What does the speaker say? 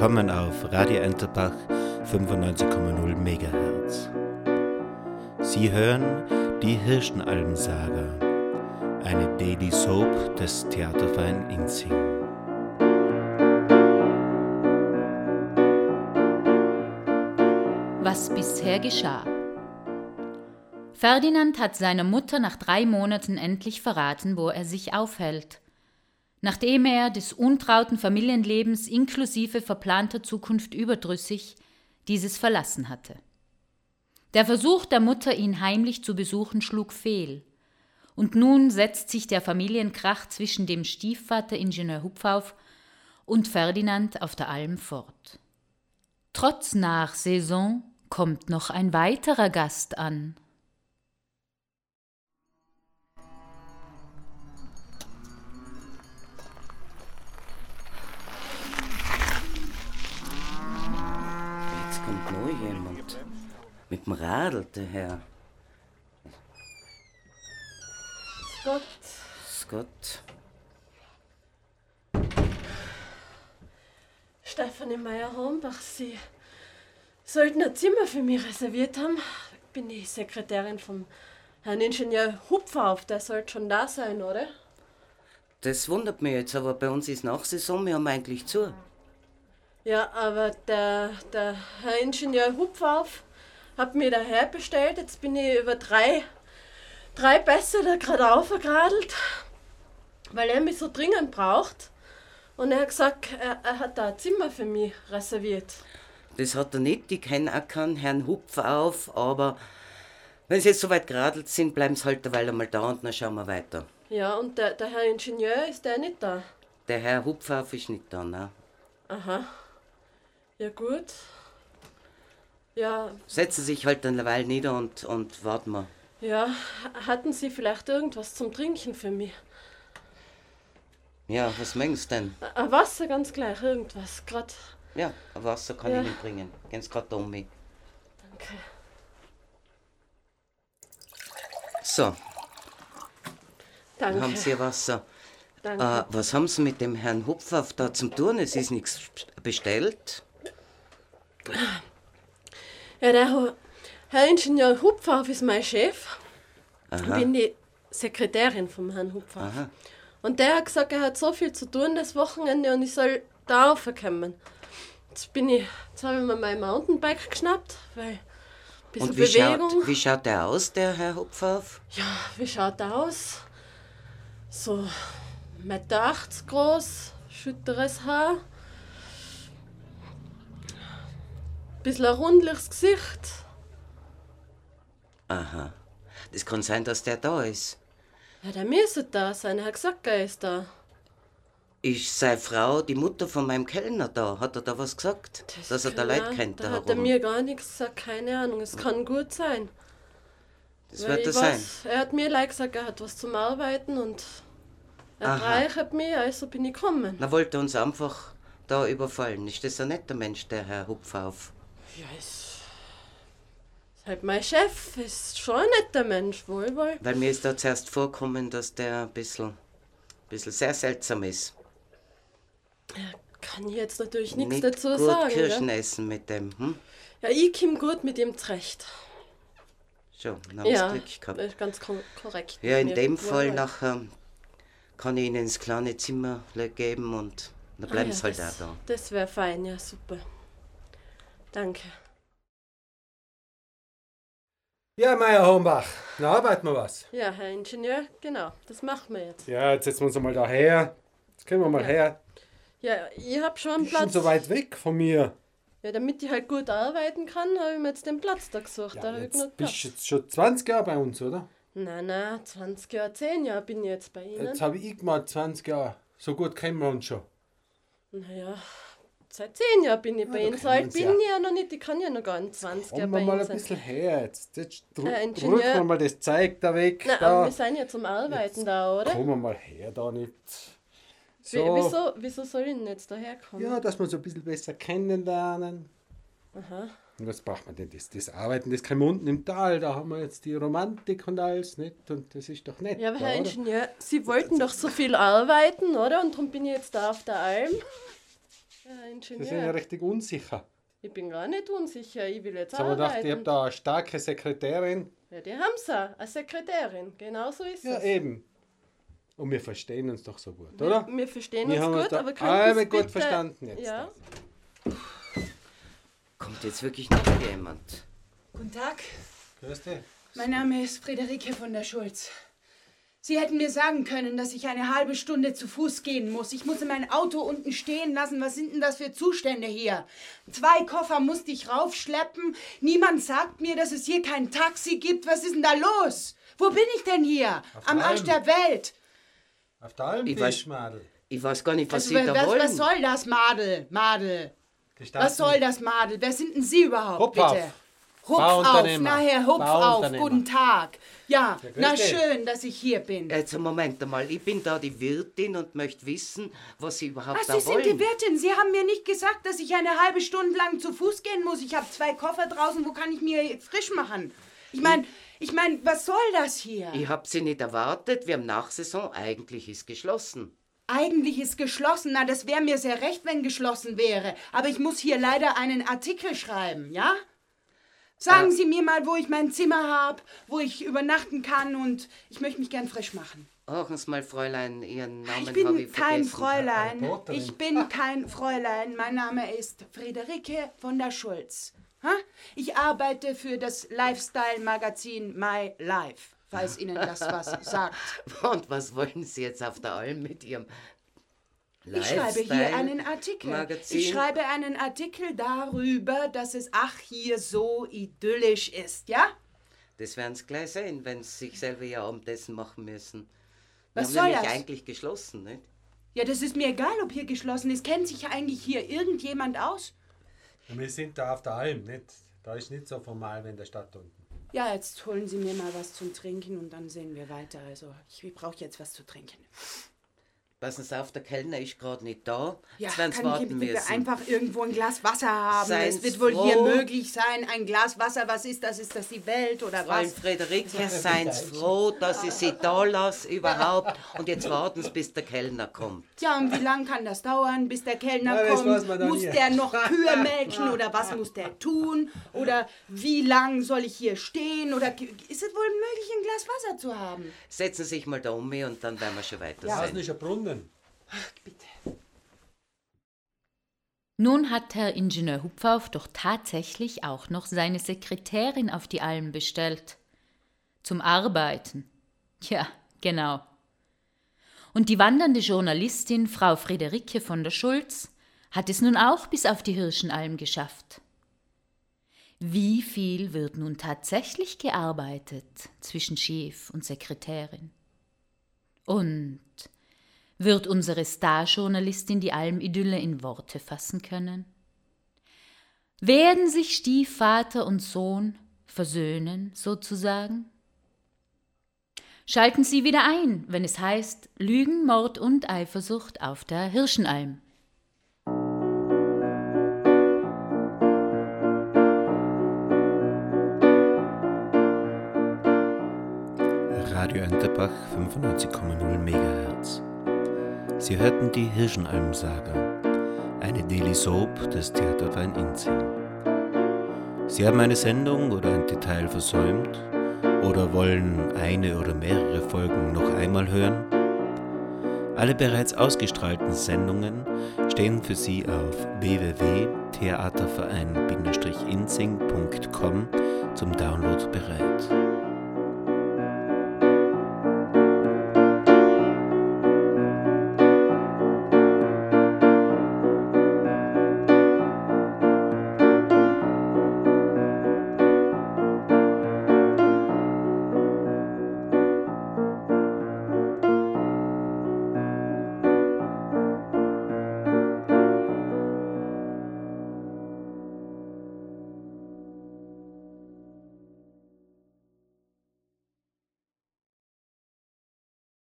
Willkommen auf Radio Enterbach 95,0 MHz. Sie hören die Hirschenalben-Saga, eine Daily Soap des Theaterverein Inzing. Was bisher geschah. Ferdinand hat seiner Mutter nach 3 Monaten endlich verraten, wo er sich aufhält, nachdem er des untrauten Familienlebens inklusive verplanter Zukunft überdrüssig dieses verlassen hatte. Der Versuch der Mutter, ihn heimlich zu besuchen, schlug fehl. Und nun setzt sich der Familienkrach zwischen dem Stiefvater Ingenieur Hupfauf und Ferdinand auf der Alm fort. Trotz Nachsaison kommt noch ein weiterer Gast an. Jetzt kommt noch jemand. Mit dem Radl, der Herr. Scott. Stefanie Meyer-Hornbach, Sie sollten ein Zimmer für mich reserviert haben. Ich bin die Sekretärin vom Herrn Ingenieur Hupfauf, der sollte schon da sein, oder? Das wundert mich jetzt, aber bei uns ist Nachsaison, wir haben eigentlich zu. Ja, aber der Herr Ingenieur Hupfauf hat mir daher bestellt. Jetzt bin ich über drei Pässe da gerade aufgeradelt, weil er mich so dringend braucht. Und er hat gesagt, er hat da ein Zimmer für mich reserviert. Das hat er nicht, ich kenne auch keinen Herrn Hupfauf, aber wenn sie jetzt so weit geradelt sind, bleiben sie halt eine Weile mal da und dann schauen wir weiter. Ja, und der Herr Ingenieur, ist der nicht da? Der Herr Hupfauf ist nicht da, ne? Aha. Ja, gut. Ja. Setzen Sie sich halt eine Weile nieder und warten wir. Ja, hatten Sie vielleicht irgendwas zum Trinken für mich? Ja, was meinst du denn? Ein Wasser ganz gleich, irgendwas, grad. Ja, ein Wasser kann Ja. ich Ihnen bringen. Gehen Sie gerade um mich. Danke. So, Danke. haben Sie Wasser. Danke. Was haben Sie mit dem Herrn Hupfauf da zum tun? Es ist nichts bestellt. Ja, der Herr Ingenieur Hupfauf ist mein Chef. Ich Aha. bin die Sekretärin vom Herrn Hupfauf. Aha. Und der hat gesagt, er hat so viel zu tun das Wochenende und ich soll da raufkommen. Jetzt habe ich mir mein Mountainbike geschnappt, weil ein bisschen Und Bewegung. wie schaut der aus, der Herr Hupfauf? Ja, wie schaut er aus? So 1,80 Meter groß, schütteres Haar. Bisschen ein rundliches Gesicht. Aha. Das kann sein, dass der da ist. Ja, der müsste da sein. Er hat gesagt, er ist da. Ist seine Frau, die Mutter von meinem Kellner da? Hat er da was gesagt? Dass er da Keine Leute Ahnung. kennt Da da hat er herum? mir gar nichts gesagt, keine Ahnung. Es kann gut sein. Das Weil wird er ich sein. weiß, er hat mir gleich gesagt, er hat was zum Arbeiten und er Aha. reichert mich, also bin ich gekommen. Na, wollte er uns einfach da überfallen. Ist das ein netter Mensch, der Herr Hupfauf? Ja, ist halt mein Chef, ist schon ein netter Mensch, wohl. Weil mir ist da zuerst vorkommen, dass der ein bisschen sehr seltsam ist. Kann ich jetzt natürlich nichts Nicht dazu gut sagen. Kirschen Gell? essen mit dem, hm? Ja, ich komme gut mit ihm zurecht. Schon, dann haben Ja, Sie Glück gehabt. das ist ganz korrekt. Ja, in mit mir. dem Wohl, Fall wohl. nachher kann ich Ihnen ins kleine Zimmer geben und dann bleiben Ah, Sie halt ja, auch da. Das wäre fein, ja, super. Danke. Ja, Meier Hornbach, na arbeiten wir was. Ja, Herr Ingenieur, genau, das machen wir jetzt. Ja, jetzt setzen wir uns mal da her. Jetzt können wir mal Ja. her. Ja, ich habe schon einen Bist schon Platz. so weit weg von mir. Ja, damit ich halt gut arbeiten kann, habe ich mir jetzt den Platz da gesucht. da Ja, habe ich genug jetzt Platz. bist du jetzt schon 20 Jahre bei uns, oder? Nein, 20 Jahre, 10 Jahre bin ich jetzt bei Ihnen. Jetzt habe ich mal 20 Jahre. So gut kennen wir uns schon. Naja, seit 10 Jahren bin ich bei da Ihnen. So kennen wir alt uns bin ja. ich ja noch nicht, ich kann ja noch gar nicht 20 Jahre Kommen bei wir mal Ihnen ein sein. bisschen her. Jetzt Ingenieur. drücken wir mal das Zeug da weg. Na, da. aber wir sind ja zum Arbeiten da, oder? Kommen wir mal her, da nicht. Wieso soll ich denn jetzt da herkommen? Ja, dass wir uns ein bisschen besser kennenlernen. Aha. Und was braucht man denn? Das Arbeiten, das kann man unten im Tal, da haben wir jetzt die Romantik und alles, nicht? Und das ist doch nett. Ja, aber da, Herr oder? Ingenieur, Sie wollten doch so viel arbeiten, oder? Und darum bin ich jetzt da auf der Alm. Ja, Sie Ingenieur. sind ja richtig unsicher. Ich bin gar nicht unsicher, ich will jetzt Jetzt haben wir gedacht, arbeiten. ich habe da eine starke Sekretärin. Ja, die haben sie, eine Sekretärin, genau so ist Ja, es. eben. Und wir verstehen uns doch so gut, oder? Wir verstehen Wir uns haben uns gut, da aber alle können gut bitte... verstanden jetzt. Ja, Kommt jetzt wirklich noch jemand? Guten Tag, Grüß dich. mein Name ist Friederike von der Schulz. Sie hätten mir sagen können, dass ich eine halbe Stunde zu Fuß gehen muss. Ich musste mein Auto unten stehen lassen. Was sind denn das für Zustände hier? 2 Koffer musste ich raufschleppen. Niemand sagt mir, dass es hier kein Taxi gibt. Was ist denn da los? Wo bin ich denn hier? Am Arsch der Welt. Auf der Alm Ich bist weiß- Madel. Ich weiß gar nicht, was Also, Sie da wollen. was soll das, Madel? Madel. Gestatten. Was soll das, Madel? Wer sind denn Sie überhaupt, Hupf bitte? auf. Hupf auf, Bauunternehmer. nachher hupf auf. Bauunternehmer. Guten Tag. Ja, grüß na dich. schön, dass ich hier bin. Jetzt Moment einmal, ich bin da die Wirtin und möchte wissen, was Sie überhaupt Ach, da Sie wollen. sind die Wirtin. Sie haben mir nicht gesagt, dass ich eine halbe Stunde lang zu Fuß gehen muss. Ich habe 2 Koffer draußen. Wo kann ich mir frisch machen? Ich meine, was soll das hier? Ich habe Sie nicht erwartet, wir haben Nachsaison, eigentlich ist geschlossen. Eigentlich ist geschlossen. Na, das wäre mir sehr recht, wenn geschlossen wäre. Aber ich muss hier leider einen Artikel schreiben, ja? Sagen Sie mir mal, wo ich mein Zimmer habe, wo ich übernachten kann und ich möchte mich gern frisch machen. Horchen Sie mal, Fräulein, Ihren Namen Ich habe bin ich kein vergessen. Fräulein. Reporterin. Ich bin kein Fräulein. Mein Name ist Friederike von der Schulz. Ha? Ich arbeite für das Lifestyle-Magazin My Life, falls Ihnen das was sagt. Und was wollen Sie jetzt auf der Alm mit Ihrem Ich schreibe hier einen Artikel. Magazin? Ich schreibe einen Artikel darüber, dass es hier so idyllisch ist, ja? Das werden Sie gleich sehen, wenn Sie sich selber Ihr Abendessen machen müssen. Wir Was haben soll nämlich das? eigentlich geschlossen, nicht? Ja, das ist mir egal, ob hier geschlossen ist. Kennt sich eigentlich hier irgendjemand aus? Wir sind da auf der Alm, nicht? Da ist nicht so formal wie in der Stadt unten. Ja, jetzt holen Sie mir mal was zum Trinken und dann sehen wir weiter. Also, ich brauche jetzt was zu trinken. Passen Sie auf, der Kellner ist gerade nicht da. Ja, Jetzt werden Sie kann warten ich bitte müssen. einfach irgendwo ein Glas Wasser haben? Seien Es wird Sie wohl hier froh. möglich sein, ein Glas Wasser. Was ist das? Ist das die Welt oder Fräulein was? Friederike, seien Sie froh, dass ich Sie da lasse überhaupt. Und jetzt warten Sie, bis der Kellner kommt. Ja, und wie lange kann das dauern, bis der Kellner Ja, das weiß kommt? man doch Muss nie. der noch Kühe melken oder was muss der tun? Oder wie lang soll ich hier stehen? Oder ist es wohl möglich, ein Glas Wasser zu haben? Setzen Sie sich mal da um mich und dann werden wir schon weiter Das sehen. ist ein Brunnen. Bitte. Nun hat Herr Ingenieur Hupfauf doch tatsächlich auch noch seine Sekretärin auf die Alm bestellt. Zum Arbeiten. Ja, genau. Und die wandernde Journalistin Frau Friederike von der Schulz hat es nun auch bis auf die Hirschenalm geschafft. Wie viel wird nun tatsächlich gearbeitet zwischen Chef und Sekretärin? Und wird unsere Starjournalistin die Almidylle in Worte fassen können? Werden sich Stiefvater und Sohn versöhnen, sozusagen? Schalten Sie wieder ein, wenn es heißt Lügen, Mord und Eifersucht auf der Hirschenalm. Radio Enterbach 95,0 MHz. Sie hörten die Hirschenalm-Saga, eine Daily Soap des Theaterverein Inzing. Sie haben eine Sendung oder ein Detail versäumt oder wollen eine oder mehrere Folgen noch einmal hören? Alle bereits ausgestrahlten Sendungen stehen für Sie auf www.theaterverein-inzing.com zum Download bereit.